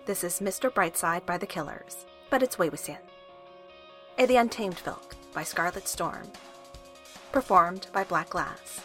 This is Mr. Brightside by The Killers, but it's Wei-Wuxian. The Untamed Filk by Scarlet Storm, performed by Black Glass.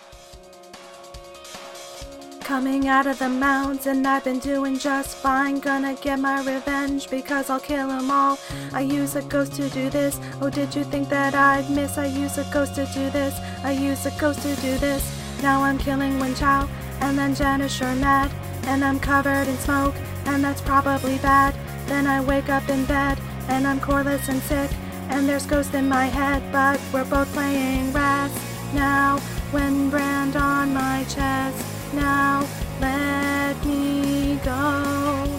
Coming out of the mounds and I've been doing just fine. Gonna get my revenge because I'll kill 'em all. I use a ghost to do this. Oh, did you think that I'd miss? I use a ghost to do this. I use a ghost to do this. Now I'm killing Wen Chao, and then Jen is sure mad, and I'm covered in smoke, and that's probably bad. Then I wake up in bed, and I'm coreless and sick, and there's ghosts in my head, but we're both playing Raz. Now, when brand on my chest, now let me go.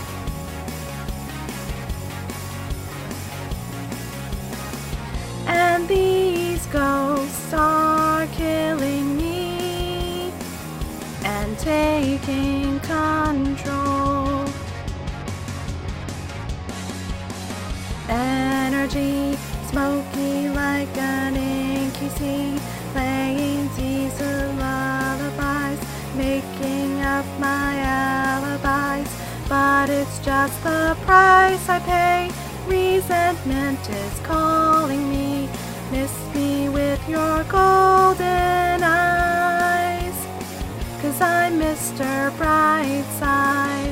And these ghosts are killing me and taking control. Energy, smoky like an inky sea, playing teaser lullabies, making up my alibis. But it's just the price I pay. Resentment is calling me. Miss me with your golden eyes, 'cause I'm Mr. Brightside.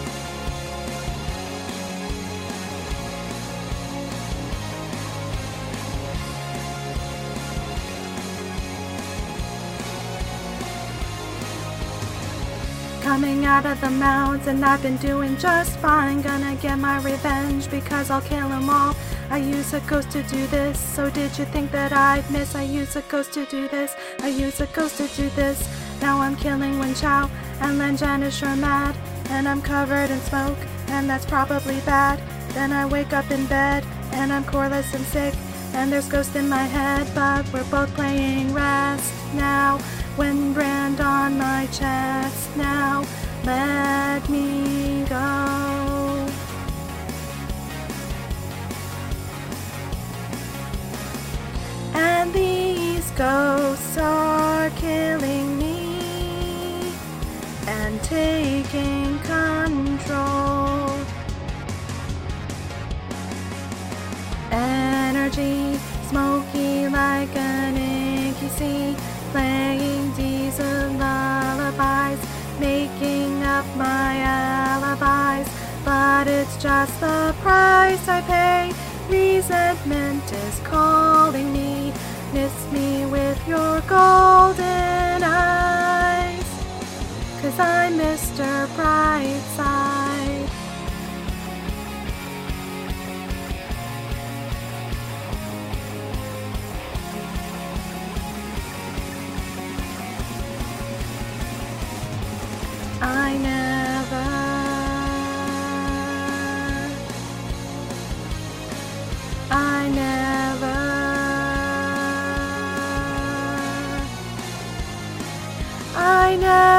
Coming out of the mounds and I've been doing just fine. Gonna get my revenge because I'll kill 'em all. I use a ghost to do this. So did you think that I'd miss? I use a ghost to do this. I use a ghost to do this. Now I'm killing Wen Chao, and then Jen is sure mad, and I'm covered in smoke, and that's probably bad. Then I wake up in bed, and I'm coreless and sick, and there's ghosts in my head, but we're both playing Rest. Now, when brand on my chest, now let me go. And these ghosts are killing me and taking control. Energy, smoky like an inky sea, playing diesel lullabies, making up my alibis. But it's just the price I pay. Resentment is calling me. Miss me with your golden eyes, 'cause I'm Mr. Brightside. I never I never